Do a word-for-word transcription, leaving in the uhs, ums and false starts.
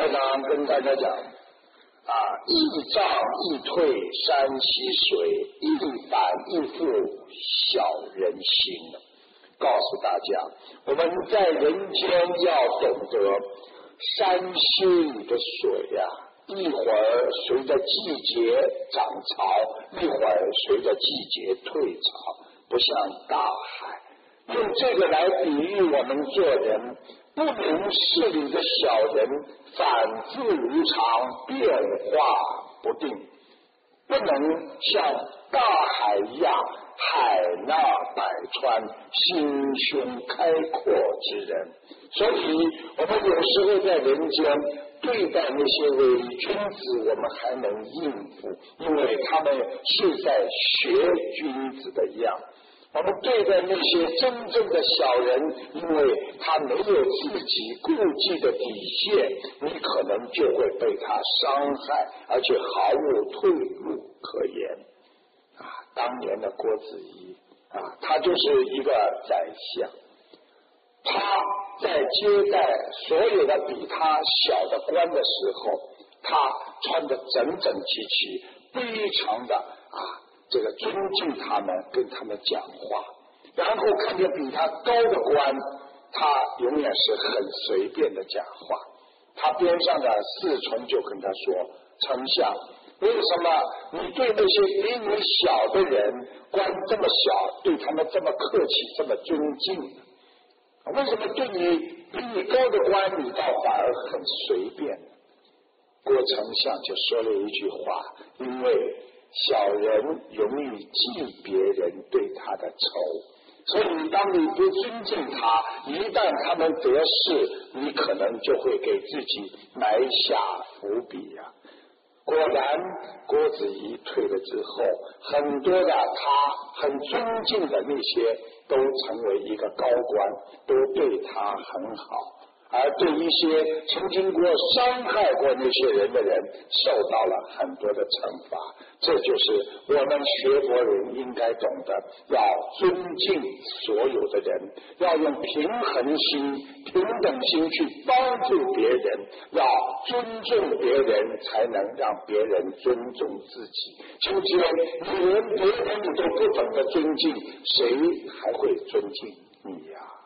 常常跟大家讲啊，一涨一退山溪水，一反一复小人心。告诉大家，我们在人间要懂得山溪里的水呀、啊，一会儿随着季节涨潮，一会儿随着季节退潮，不像大海。用这个来比喻我们做人，不明事理的小人反复无常，变化不定，不能像大海一样海纳百川，心胸开阔之人。所以我们有时候在人间对待那些伪君子，我们还能应付，因为他们是在学君子的样。我们对待那些真正的小人，因为他没有自己顾忌的底线，你可能就会被他伤害，而且毫无退路可言。啊，当年的郭子仪啊，他就是一个宰相，他在接待所有的比他小的官的时候，他穿得整整齐齐，非常的啊。这个尊敬他们，跟他们讲话，然后看见比他高的官，他永远是很随便的讲话。他边上的侍从就跟他说：“丞相，为什么你对那些比你小的人，官这么小，对他们这么客气，这么尊敬呢？为什么对你比你高的官，你倒反而很随便呢？”郭丞相就说了一句话：“因为小人容易记别人对他的仇，所以当你不尊敬他，一旦他们得势，你可能就会给自己埋下伏笔呀、啊。”果然，郭子仪退了之后，很多的他很尊敬的那些都成为一个高官，都对他很好。而对一些曾经过伤害过那些人的人，受到了很多的惩罚。这就是我们学佛人应该懂得，要尊敬所有的人，要用平衡心、平等心去帮助别人，要尊重别人，才能让别人尊重自己。今天你连别人你都不懂得尊敬，谁还会尊敬你呀、啊？